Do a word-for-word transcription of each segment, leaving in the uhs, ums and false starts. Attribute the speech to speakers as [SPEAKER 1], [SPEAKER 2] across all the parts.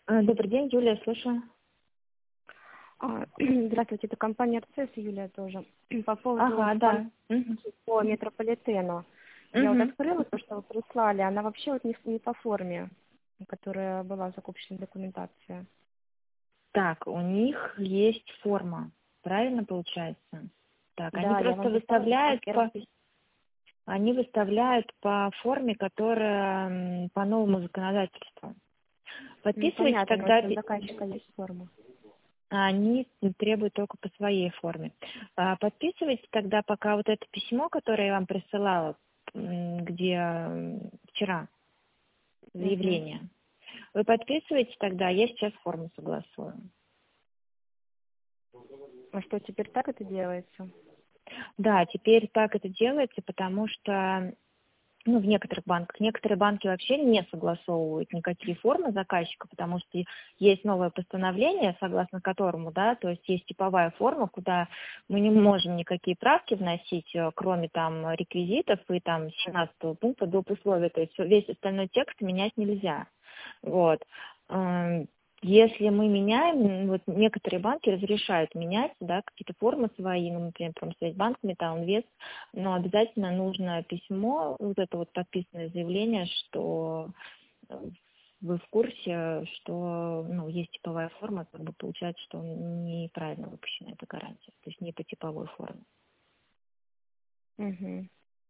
[SPEAKER 1] А, Добрый день, Юлия, слушаю.
[SPEAKER 2] А, Здравствуйте, это компания «Арцис», Юлия тоже. По поводу
[SPEAKER 1] Ага,
[SPEAKER 2] звонка
[SPEAKER 1] да. Мгм.
[SPEAKER 2] по метрополитену. Я вот
[SPEAKER 1] Мгм.
[SPEAKER 2] открыла то, что вы прислали, она вообще вот не, не по форме, которая была в закупочной документации.
[SPEAKER 1] Так, у них есть форма, правильно получается? Так, они
[SPEAKER 2] Да, я
[SPEAKER 1] просто
[SPEAKER 2] вам писала
[SPEAKER 1] выставляют
[SPEAKER 2] несколько раз.
[SPEAKER 1] по, они выставляют по форме, которая м, по новому законодательству.
[SPEAKER 2] Ну,
[SPEAKER 1] Подписывайте
[SPEAKER 2] понятно, но
[SPEAKER 1] тогда,
[SPEAKER 2] если у
[SPEAKER 1] пи-
[SPEAKER 2] заказчика есть форма.
[SPEAKER 1] а они требуют только по своей форме. А, Подписывайте тогда пока вот это письмо, которое я вам присылала, м, где м, вчера
[SPEAKER 2] Угу.
[SPEAKER 1] заявление. Вы подписываете тогда, я сейчас форму согласую.
[SPEAKER 2] А что, теперь так это делается?
[SPEAKER 1] Да, теперь так это делается, потому что ну, в некоторых банках, некоторые банки вообще не согласовывают никакие формы заказчика, потому что есть новое постановление, согласно которому, да, то есть есть типовая форма, куда мы не можем никакие правки вносить, э, кроме там реквизитов и там семнадцатого пункта доп. Условия, то есть весь остальной текст менять нельзя. Вот. Эм, Если мы меняем, м, вот некоторые банки разрешают менять, да, какие-то формы свои, ну, например, Промсвязьбанк, Металлинвест, но обязательно нужно письмо, вот это вот подписанное заявление, что э, вы в курсе, что ну, есть типовая форма, как бы получается, что неправильно выпущена эта гарантия, то есть не по типовой форме.
[SPEAKER 2] Угу.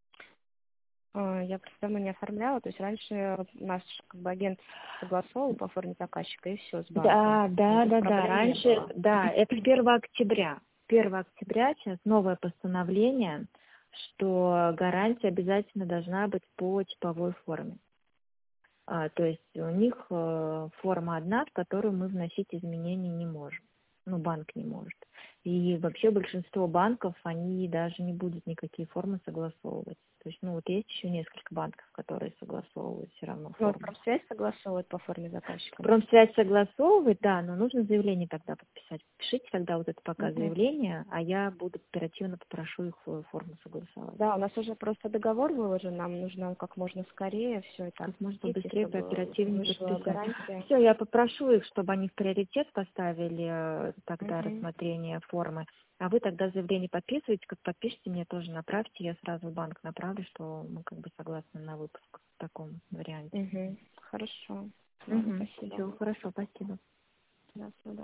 [SPEAKER 2] Я просто давно не оформляла, то есть раньше вот наш как бы агент согласовывал по форме заказчика и все с банком.
[SPEAKER 1] Да,
[SPEAKER 2] Ну,
[SPEAKER 1] да,
[SPEAKER 2] то есть
[SPEAKER 1] да, да.
[SPEAKER 2] проблем не
[SPEAKER 1] Раньше,
[SPEAKER 2] было.
[SPEAKER 1] да, это с первого октября. первого октября сейчас новое постановление, что гарантия обязательно должна быть по типовой форме. А, то есть у них э, форма одна, в которую мы вносить изменения не можем. Ну, банк не может. И вообще большинство банков, они даже не будут никакие формы согласовывать. То есть, ну, вот есть еще несколько банков, которые согласовывают все равно
[SPEAKER 2] Ну, вот
[SPEAKER 1] форму.
[SPEAKER 2] промсвязь согласовывает по форме заказчика, да?
[SPEAKER 1] Промсвязь согласовывает, да, но нужно заявление тогда подписать. Пишите тогда вот это пока
[SPEAKER 2] Мгм.
[SPEAKER 1] заявление, а я буду оперативно попрошу их э, форму согласовать.
[SPEAKER 2] Да, у нас уже просто договор выложен, нам нужно как можно скорее все это
[SPEAKER 1] Как можно
[SPEAKER 2] опустить, и
[SPEAKER 1] побыстрее,
[SPEAKER 2] чтобы
[SPEAKER 1] пооперативнее
[SPEAKER 2] вышла
[SPEAKER 1] подписать.
[SPEAKER 2] гарантия.
[SPEAKER 1] Все, я попрошу их, чтобы они в приоритет поставили э, тогда
[SPEAKER 2] Мгм.
[SPEAKER 1] рассмотрение формы. А вы тогда заявление подписываете, как подпишите, мне тоже направьте, я сразу в банк направлю, что мы как бы согласны на выпуск в таком варианте.
[SPEAKER 2] Угу. Хорошо. Ладно,
[SPEAKER 1] Угу.
[SPEAKER 2] спасибо.
[SPEAKER 1] Все, хорошо, спасибо.
[SPEAKER 2] До свидания.